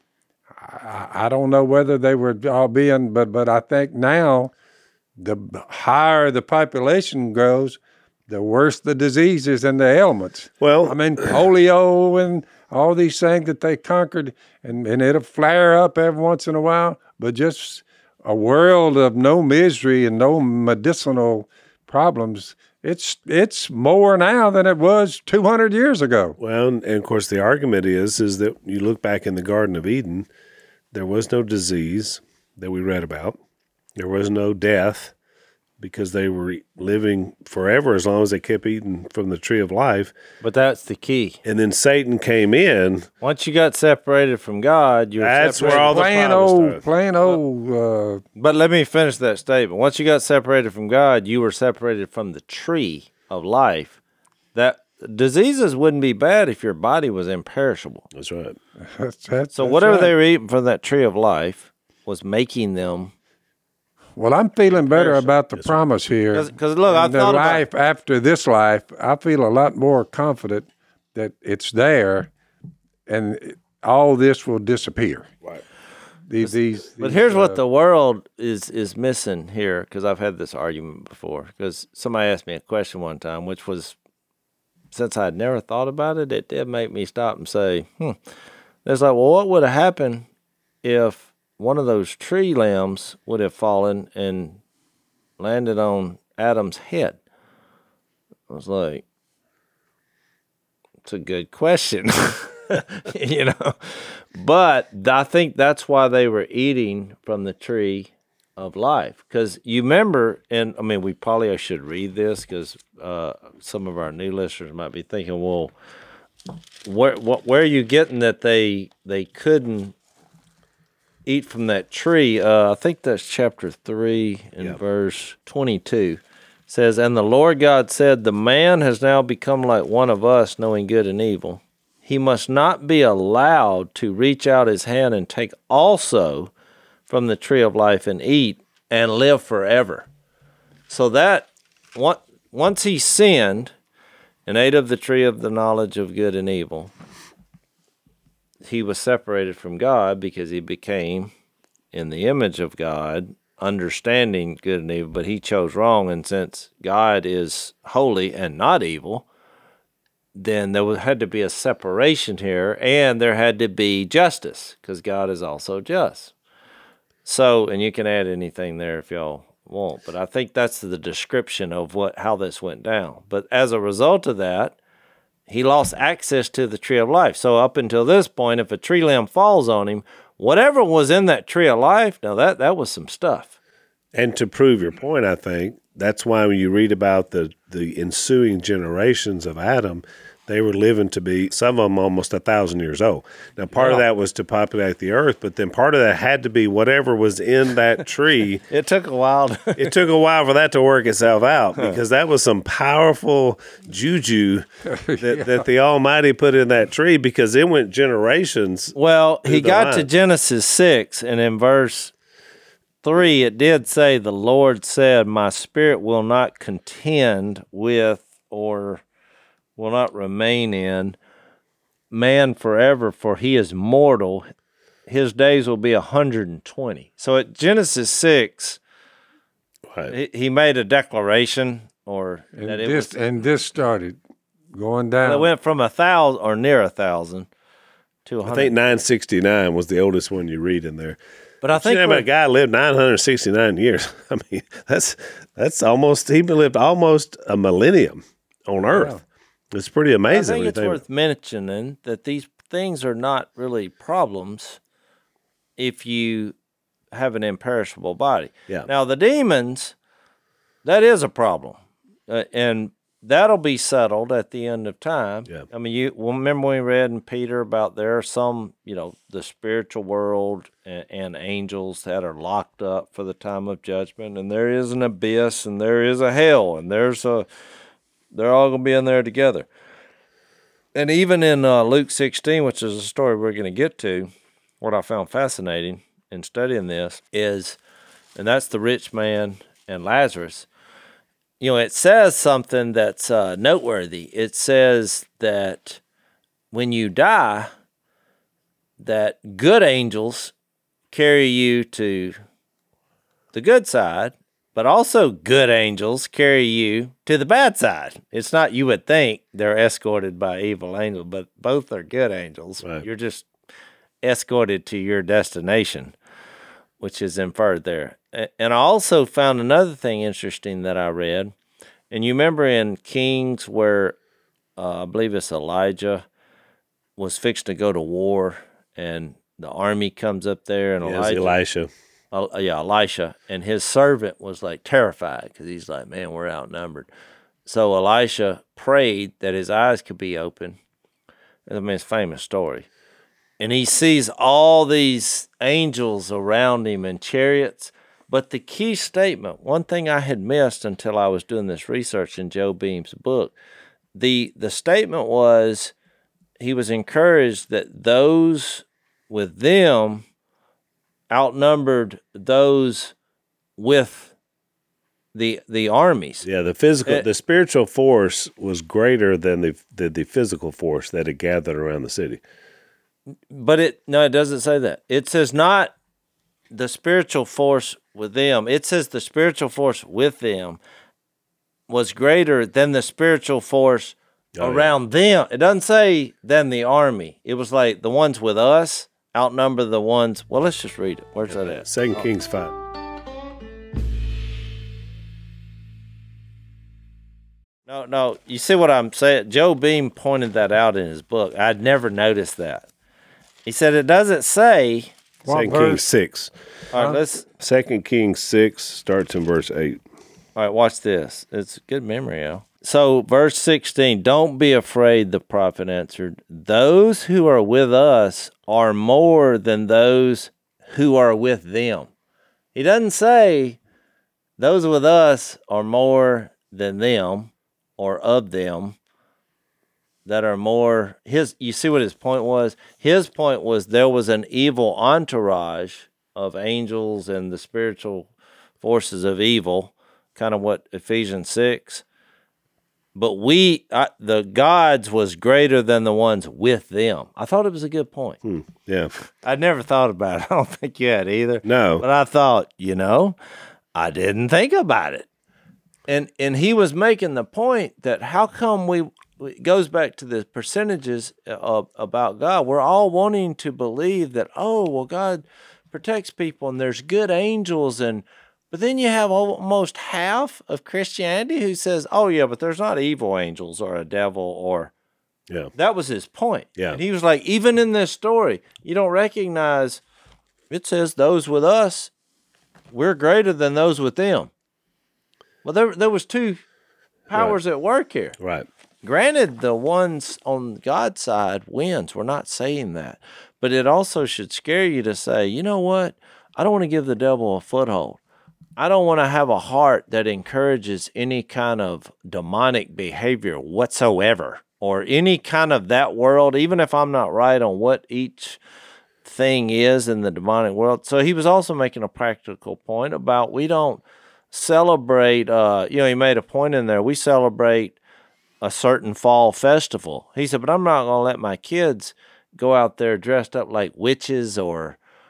I, I don't know whether they were all being, but but I think now the higher the population grows, the worse the diseases and the ailments. Well, I mean, polio and all these things that they conquered, and, and it'll flare up every once in a while, but just a world of no misery and no medicinal problems. It's it's more now than it was two hundred years ago. Well, and, and of course the argument is is that you look back in the Garden of Eden, there was no disease that we read about. There was no death because they were living forever as long as they kept eating from the tree of life. But that's the key. And then Satan came in. Once you got separated from God, you were that's separated. where all the plain old, plain old. Uh, but let me finish that statement. Once you got separated from God, you were separated from the tree of life. That diseases wouldn't be bad if your body was imperishable. That's right. That's, that's, so that's whatever right. they were eating from that tree of life was making them. Well, I'm feeling better about the promise here. Because look, I the thought life about, after this life, I feel a lot more confident that it's there, and all this will disappear. Right. These, these, but these, here's uh, what the world is is missing here, because I've had this argument before. Because somebody asked me a question one time, which was, since I'd never thought about it, it did make me stop and say, hmm. It's like, well, what would have happened if one of those tree limbs would have fallen and landed on Adam's head? I was like, it's a good question, you know. But I think that's why they were eating from the tree of life. Because you remember, and I mean, we probably should read this because uh, some of our new listeners might be thinking, well, where, what, where are you getting that they they couldn't eat from that tree? Uh, I think that's chapter three and yep. verse twenty-two. It says, and the Lord God said, the man has now become like one of us, knowing good and evil. He must not be allowed to reach out his hand and take also from the tree of life and eat and live forever. So that, once he sinned and ate of the tree of the knowledge of good and evil, he was separated from God because he became in the image of God, understanding good and evil, but he chose wrong. And since God is holy and not evil, then there had to be a separation here, and there had to be justice because God is also just. So, and you can add anything there if y'all want, but I think that's the description of what how this went down. But as a result of that, he lost access to the tree of life. So up until this point, if a tree limb falls on him, whatever was in that tree of life, now that, that was some stuff. And to prove your point, I think, that's why when you read about the, the ensuing generations of Adam, they were living to be, some of them almost a thousand years old. Now, part yeah. of that was to populate the earth, but then part of that had to be whatever was in that tree. It took a while. To it took a while for that to work itself out because that was some powerful juju that, yeah. that the Almighty put in that tree because it went generations. Well, he got line. to Genesis six, and in verse three, it did say, the Lord said, my spirit will not contend with or will not remain in man forever, for he is mortal. His days will be one hundred twenty. So at Genesis six, Right. He, he made a declaration, or And that it this was. and this started going down. Well, it went from a thousand or near a thousand to a I hundred. think nine sixty-nine was the oldest one you read in there. But I You think know, we're- a guy lived nine hundred sixty-nine years. I mean, that's that's almost he lived almost a millennium on Earth. It's pretty I amazing. think when you it's think- worth mentioning that these things are not really problems if you have an imperishable body. Yeah. Now the demons, that is a problem, uh, and that'll be settled at the end of time. Yeah. I mean, you well, remember when we read in Peter about there are some, you know, the spiritual world and, and angels that are locked up for the time of judgment, and there is an abyss, and there is a hell, and there's a, they're all gonna be in there together. And even in uh, Luke sixteen, which is a story we're going to get to, what I found fascinating in studying this is, and that's the rich man and Lazarus. You know, it says something that's uh, noteworthy. It says that when you die, that good angels carry you to the good side, but also good angels carry you to the bad side. It's not you would think they're escorted by evil angels, but both are good angels. Right. You're just escorted to your destination, which is inferred there. A- And I also found another thing interesting that I read. And you remember in Kings where uh, I believe it's Elijah was fixed to go to war, and the army comes up there, and Yeah, it was Elijah, Elisha. uh, yeah, Elisha, and his servant was like terrified because he's like, man, we're outnumbered. So Elisha prayed that his eyes could be open. I mean, it's a famous story. And he sees all these angels around him and chariots. But the key statement, one thing I had missed until I was doing this research in Joe Beam's book, the the statement was he was encouraged that those with them outnumbered those with the the armies. Yeah, the physical, Uh, the spiritual force was greater than the, the the physical force that had gathered around the city. But it no, it doesn't say that. It says not the spiritual force with them. It says the spiritual force with them was greater than the spiritual force Oh, yeah. around them. It doesn't say than the army. It was like the ones with us outnumber the ones. Well, let's just read it. Where's that at? Second Kings five. No, no. You see what I'm saying? Joe Beam pointed that out in his book. I'd never noticed that. He said it doesn't say. Second Kings six. All right, let's. Second Kings six starts in verse eight. All right, watch this. It's good memory, Al. So, verse sixteen, don't be afraid, the prophet answered. Those who are with us are more than those who are with them. He doesn't say those with us are more than them or of them that are more. His, you see what his point was? His point was there was an evil entourage of angels and the spiritual forces of evil, kind of what Ephesians six. But we, I, the gods was greater than the ones with them. I thought it was a good point. Hmm. Yeah. I'd never thought about it. I don't think you had either. No. But I thought, you know, I didn't think about it. And and he was making the point that how come we, it goes back to the percentages of, about God. We're all wanting to believe that, oh, well, God protects people and there's good angels and But then you have almost half of Christianity who says, oh, yeah, but there's not evil angels or a devil or... Yeah. That was his point. Yeah. And he was like, even in this story, you don't recognize, it says those with us, we're greater than those with them. Well, there, there was two powers at work here. Right. Granted, the ones on God's side wins. We're not saying that. But it also should scare you to say, you know what? I don't want to give the devil a foothold. I don't want to have a heart that encourages any kind of demonic behavior whatsoever or any kind of that world, even if I'm not right on what each thing is in the demonic world. So he was also making a practical point about we don't celebrate, uh, you know, he made a point in there, we celebrate a certain fall festival. He said, but I'm not going to let my kids go out there dressed up like witches or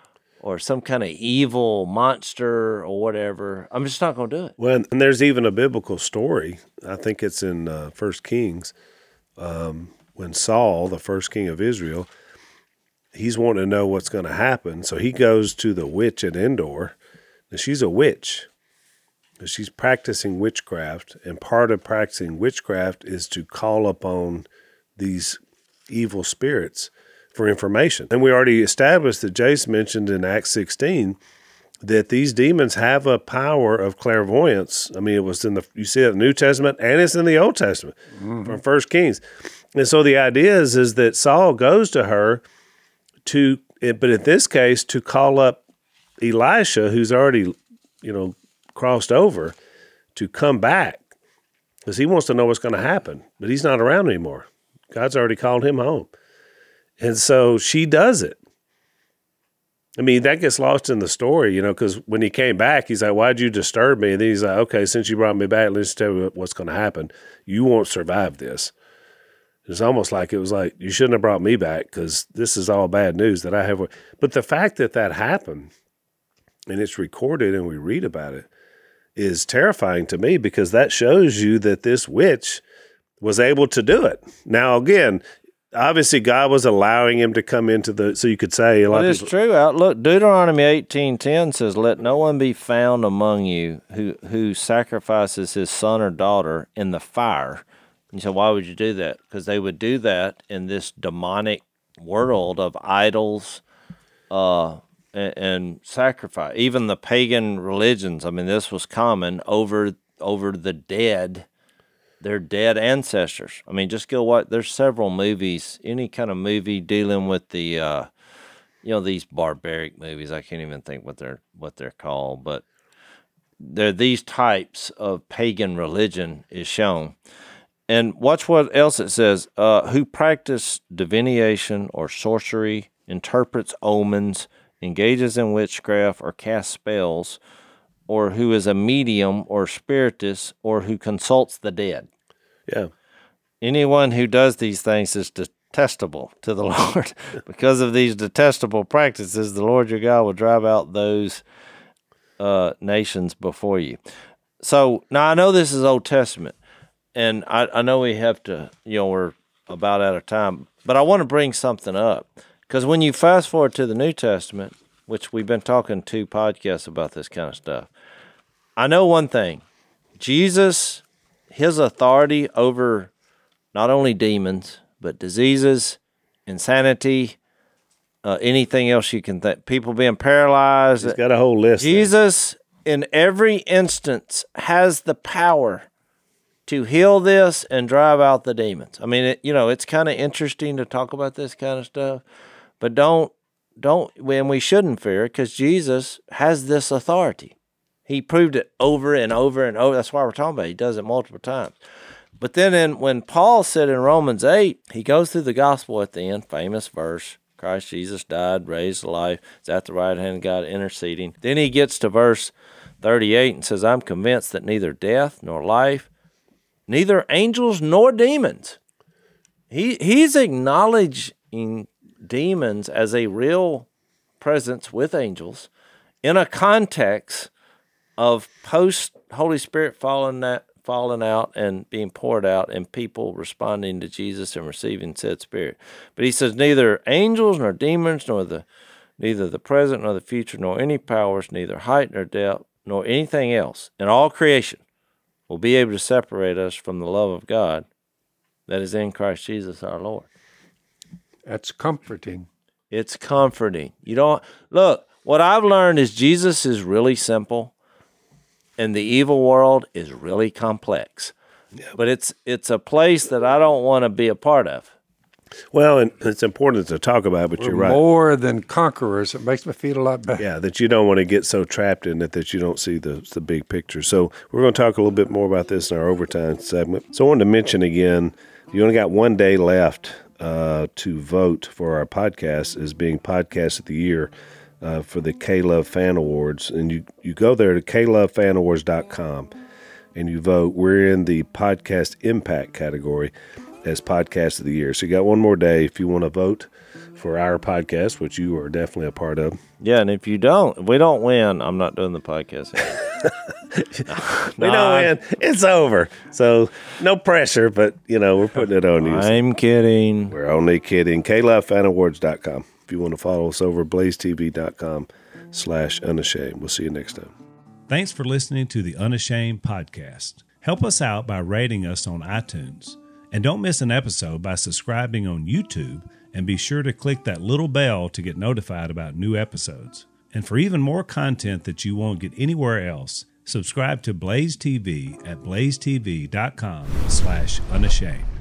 or some kind of evil monster or whatever. I'm just not going to do it. Well, and there's even a biblical story. I think it's in uh, First Kings, um, when Saul, the first king of Israel, he's wanting to know what's going to happen. So he goes to the witch at Endor. Now, she's a witch. She's practicing witchcraft, and part of practicing witchcraft is to call upon these evil spirits for information. And we already established that Jace mentioned in Acts sixteen that these demons have a power of clairvoyance. I mean, it was in the, you see it in the New Testament and it's in the Old Testament mm-hmm. from First Kings. And so the idea is, is that Saul goes to her to, but in this case, to call up Elisha, who's already, you know, crossed over, to come back because he wants to know what's going to happen, but he's not around anymore. God's already called him home. And so she does it. I mean, that gets lost in the story, you know, because when he came back, he's like, why'd you disturb me? And then he's like, okay, since you brought me back, let's tell you what's going to happen. You won't survive this. It's almost like it was like, you shouldn't have brought me back because this is all bad news that I have. But the fact that that happened and it's recorded and we read about it is terrifying to me, because that shows you that this witch was able to do it. Now, again, obviously God was allowing him to come into the, so you could say a lot but of it's people, true. Out look, Deuteronomy eighteen ten says, "Let no one be found among you who who sacrifices his son or daughter in the fire." And so, why would you do that? Because they would do that in this demonic world of idols, uh, and, and sacrifice. Even the pagan religions. I mean, this was common over over the dead. Their dead ancestors. I mean, just go watch. There's several movies, any kind of movie dealing with the, uh, you know, these barbaric movies. I can't even think what they're what they're called, but they're these types of pagan religion is shown. And watch what else it says. Uh, who practice divination or sorcery, interprets omens, engages in witchcraft or casts spells, or who is a medium or spiritist, or who consults the dead. Yeah. Anyone who does these things is detestable to the Lord. Because of these detestable practices, the Lord your God will drive out those uh, nations before you. So, now I know this is Old Testament, and I, I know we have to, you know, we're about out of time, but I want to bring something up. Because when you fast forward to the New Testament, which we've been talking two podcasts about this kind of stuff, I know one thing. Jesus, his authority over not only demons, but diseases, insanity, uh, anything else you can think, people being paralyzed. He's got a whole list. Jesus, there. in every instance, has the power to heal this and drive out the demons. I mean, it, you know, it's kind of interesting to talk about this kind of stuff, but don't, don't, and we shouldn't fear it, because Jesus has this authority. He proved it over and over and over. That's why we're talking about it. He does it multiple times. But then in, when Paul said in Romans eight, he goes through the gospel at the end, famous verse, Christ Jesus died, raised to life, is at the right hand of God interceding. Then he gets to verse thirty-eight and says, I'm convinced that neither death nor life, neither angels nor demons. He He's acknowledging demons as a real presence with angels in a context of post-Holy Spirit falling, that, falling out and being poured out and people responding to Jesus and receiving said Spirit. But he says neither angels nor demons nor the neither the present nor the future nor any powers, neither height nor depth nor anything else in all creation will be able to separate us from the love of God that is in Christ Jesus our Lord. That's comforting. It's comforting. You don't look, what I've learned is Jesus is really simple and the evil world is really complex. Yeah. But it's it's a place that I don't want to be a part of. Well, and it's important to talk about, but We're you're right. More than conquerors. It makes me feel a lot better. Yeah, that you don't want to get so trapped in it that you don't see the the big picture. So we're going to talk a little bit more about this in our overtime segment. So I wanted to mention again, you only got one day left uh, to vote for our podcast as being Podcast of the Year uh, for the K-Love Fan Awards. And you, you go there to k love fan awards dot com and you vote. We're in the Podcast Impact category as Podcast of the Year. So you got one more day if you want to vote for our podcast, which you are definitely a part of. Yeah, and if you don't, if we don't win, I'm not doing the podcast anymore. we don't win. It's over. So no pressure, but, you know, we're putting it on you. I'm kidding. We're only kidding. K Love Fan Awards dot com. If you want to follow us over, blaze T V dot com slash unashamed. We'll see you next time. Thanks for listening to the Unashamed podcast. Help us out by rating us on iTunes. And don't miss an episode by subscribing on YouTube, and be sure to click that little bell to get notified about new episodes. And for even more content that you won't get anywhere else, subscribe to Blaze T V at blaze T V dot com slash unashamed.